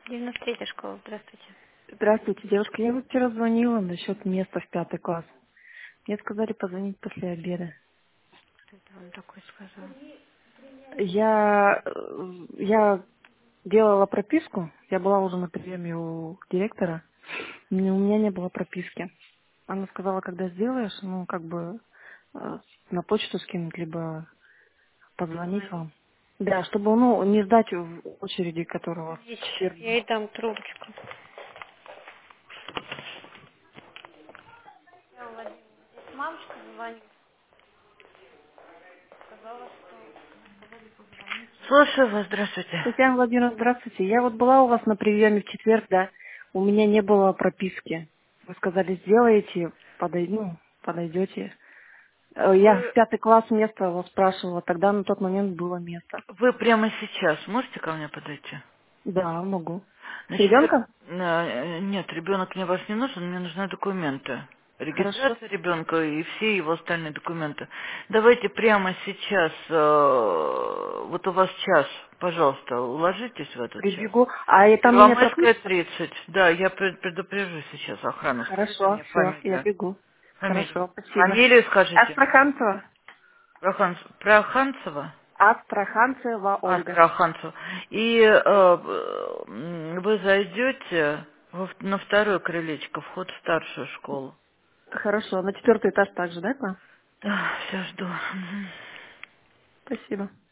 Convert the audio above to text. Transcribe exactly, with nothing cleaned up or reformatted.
девяносто третья школа, здравствуйте. Здравствуйте, девушка. Я вот вчера звонила насчет места в пятый класс. Мне сказали позвонить после обеда. Кто это вам такой сказал? Я, э, я делала прописку. Я была уже на приеме у директора. Но у меня не было прописки. Она сказала, когда сделаешь, ну, как бы э, на почту скинуть, либо позвонить Позвонить. вам. Да, чтобы, ну, не ждать в очереди, которого Подождите, в сейчас я четверг. ей дам трубочку. Мамочка звонит, сказала, что... Слушаю вас, здравствуйте. Татьяна Владимировна, здравствуйте. Я вот была у вас на приеме в четверг, да. У меня не было прописки. Вы сказали, сделаете, подой... ну, подойдете. Э, Я в Вы, пятый класс место вас спрашивала, тогда на тот момент было место. вы прямо сейчас можете ко мне подойти? Да, могу. С Значит, я- ребенком? э, нет, ребенок мне вас не нужен, мне нужны документы. Хорошо. Регистрация ребенка и все его остальные документы. Давайте прямо сейчас, э, вот у вас час, пожалуйста, уложитесь в этот час. Прибегу. А и там меня Первомайская пропустят? тридцать. Да, я пред- предупрежу сейчас охрану. Скажите Хорошо, мне все, я фамилию. бегу. Фамилию. Хорошо, спасибо. Фамилию скажите. Астраханцева. Прохан... Проханцева? Астраханцева Ольга. Астраханцева. И э, м, вы зайдете во в- на второе крылечко, вход в старшую школу. Хорошо, на четвертый этаж также, да, к вам? Да, все жду. Мгм. Спасибо.